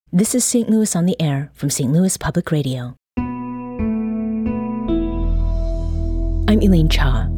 This is St. Louis on the Air from St. Louis Public Radio. I'm Elaine Cha.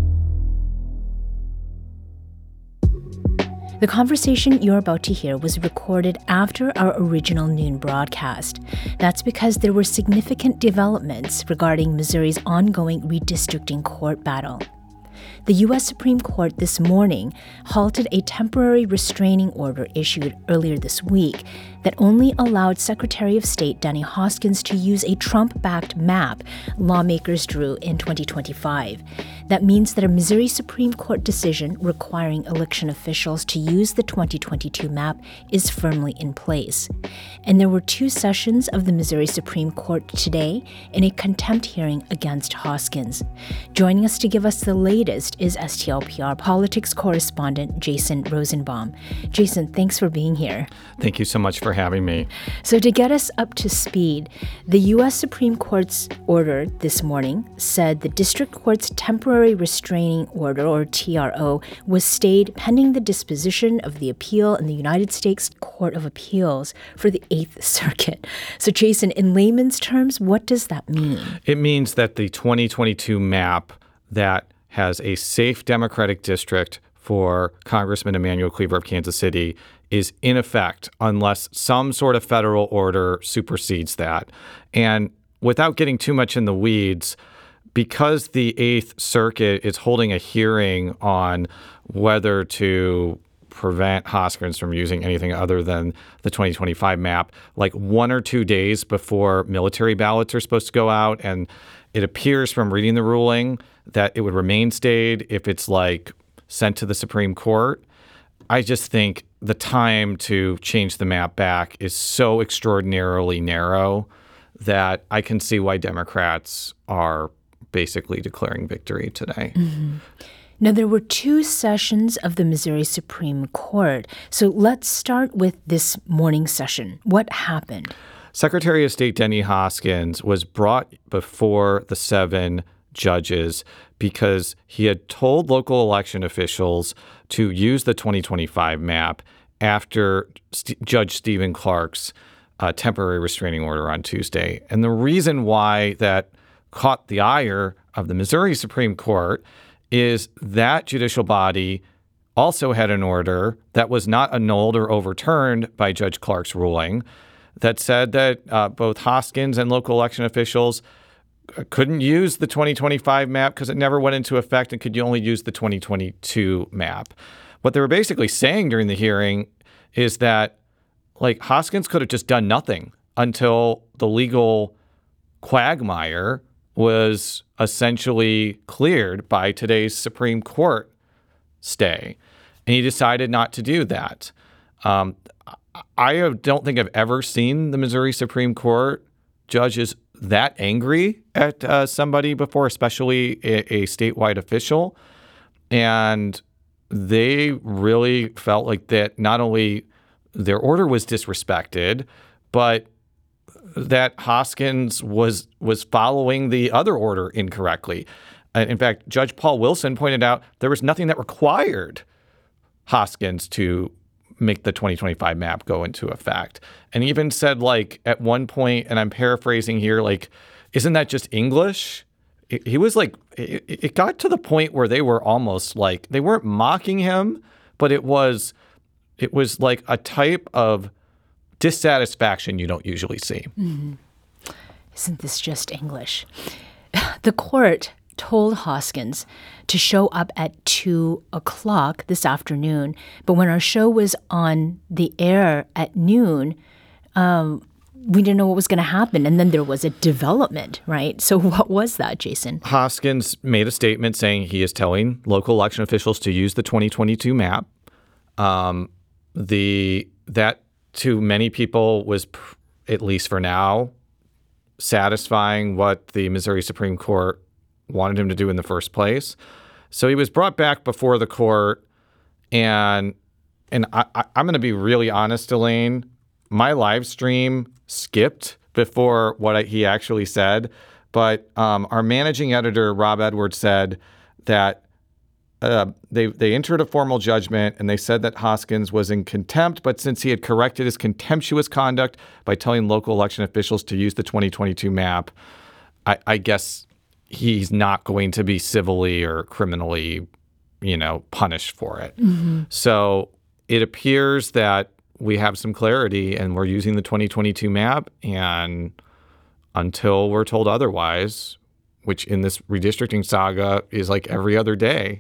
The conversation you're about to hear was recorded after our original noon broadcast. That's because there were significant developments regarding Missouri's ongoing redistricting court battle. The U.S. Supreme Court this morning halted a temporary restraining order issued earlier this week that only allowed Secretary of State Danny Hoskins to use a Trump-backed map lawmakers drew in 2025. That means that a Missouri Supreme Court decision requiring election officials to use the 2022 map is firmly in place. And there were two sessions of the Missouri Supreme Court today in a contempt hearing against Hoskins. Joining us to give us the latest is STLPR politics correspondent Jason Rosenbaum. Jason, thanks for being here. Thank you so much for having me. So to get us up to speed, the U.S. Supreme Court's order this morning said the district court's temporary restraining order, or TRO, was stayed pending the disposition of the appeal in the United States Court of Appeals for the Eighth Circuit. So Jason, in layman's terms, what does that mean? It means that the 2022 map that has a safe Democratic district for Congressman Emanuel Cleaver of Kansas City is in effect unless some sort of federal order supersedes that. And without getting too much in the weeds, because the Eighth Circuit is holding a hearing on whether to prevent Hoskins from using anything other than the 2025 map, like 1 or 2 days before military ballots are supposed to go out, and it appears from reading the ruling that it would remain stayed if it's like sent to the Supreme Court. I just think the time to change the map back is so extraordinarily narrow that I can see why Democrats are basically declaring victory today. Mm-hmm. Now, there were two sessions of the Missouri Supreme Court. So let's start with this morning session. What happened? Secretary of State Denny Hoskins was brought before the 7 judges because he had told local election officials to use the 2025 map after Judge Stephen Clark's temporary restraining order on Tuesday. And the reason why that caught the ire of the Missouri Supreme Court is that judicial body also had an order that was not annulled or overturned by Judge Clark's ruling that said that both Hoskins and local election officials couldn't use the 2025 map because it never went into effect and could only use the 2022 map. What they were basically saying during the hearing is that, like, Hoskins could have just done nothing until the legal quagmire was essentially cleared by today's Supreme Court stay. And he decided not to do that. I don't think I've ever seen the Missouri Supreme Court judges that angry at somebody before, especially a statewide official. And they really felt like that not only their order was disrespected, but that Hoskins was following the other order incorrectly. In fact, Judge Paul Wilson pointed out there was nothing that required Hoskins to make the 2025 map go into effect. And even said, like, at one point, and I'm paraphrasing here, like, isn't that just English? He was like, it got to the point where they were almost like, they weren't mocking him, but it was like a type of dissatisfaction you don't usually see. Mm-hmm. Isn't this just English? The court told Hoskins to show up at 2 o'clock this afternoon, but when our show was on the air at noon, we didn't know what was going to happen. And then there was a development, right? So what was that, Jason? Hoskins made a statement saying he is telling local election officials to use the 2022 map. That to many people was, at least for now, satisfying what the Missouri Supreme Court wanted him to do in the first place. So he was brought back before the court, and I'm going to be really honest, Elaine. My live stream skipped before what he actually said, but our managing editor, Rob Edwards, said that they entered a formal judgment, and they said that Hoskins was in contempt, but since he had corrected his contemptuous conduct by telling local election officials to use the 2022 map, I guess he's not going to be civilly or criminally, punished for it. Mm-hmm. So it appears that we have some clarity, and we're using the 2022 map, and until we're told otherwise, which in this redistricting saga is like every other day,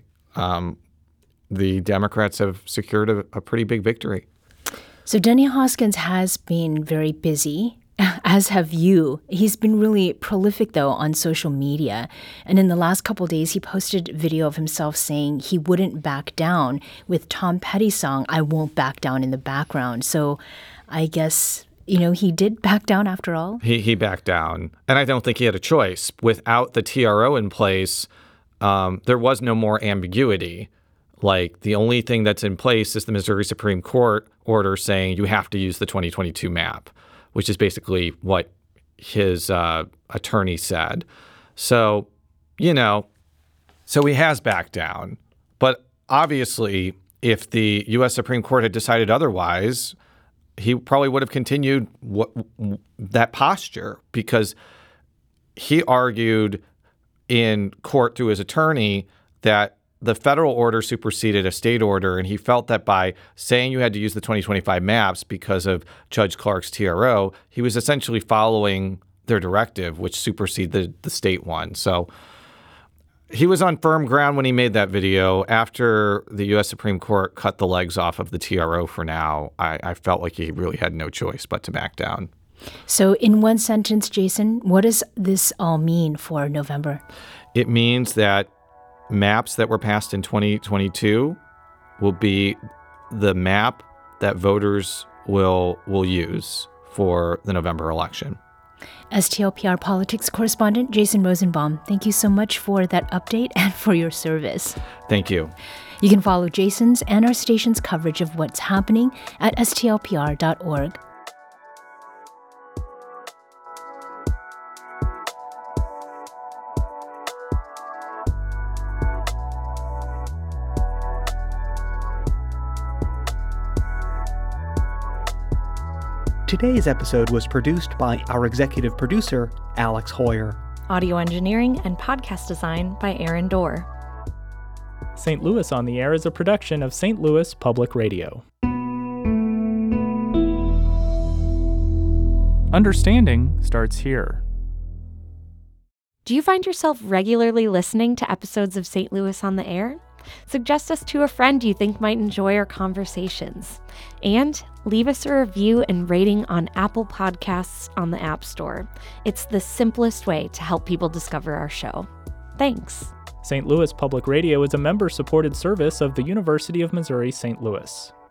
the Democrats have secured a pretty big victory. So Denny Hoskins has been very busy, as have you. He's been really prolific, though, on social media. And in the last couple of days, he posted a video of himself saying he wouldn't back down with Tom Petty's song, I Won't Back Down, in the background. So I guess, he did back down after all. He backed down. And I don't think he had a choice. Without the TRO in place, there was no more ambiguity. Like, the only thing that's in place is the Missouri Supreme Court order saying you have to use the 2022 map, which is basically what his attorney said. So, so he has backed down. But obviously, if the U.S. Supreme Court had decided otherwise, he probably would have continued that posture, because he argued in court through his attorney that the federal order superseded a state order, and he felt that by saying you had to use the 2025 maps because of Judge Clark's TRO, he was essentially following their directive, which superseded the state one. So he was on firm ground when he made that video. After the U.S. Supreme Court cut the legs off of the TRO for now, I felt like he really had no choice but to back down. So in one sentence, Jason, what does this all mean for November? It means that maps that were passed in 2022 will be the map that voters will use for the November election. STLPR politics correspondent Jason Rosenbaum, thank you so much for that update and for your service. Thank you. You can follow Jason's and our station's coverage of what's happening at stlpr.org. Today's episode was produced by our executive producer, Alex Hoyer. Audio engineering and podcast design by Aaron Dorr. St. Louis on the Air is a production of St. Louis Public Radio. Understanding starts here. Do you find yourself regularly listening to episodes of St. Louis on the Air? Suggest us to a friend you think might enjoy our conversations. And leave us a review and rating on Apple Podcasts on the App Store. It's the simplest way to help people discover our show. Thanks. St. Louis Public Radio is a member-supported service of the University of Missouri St. Louis.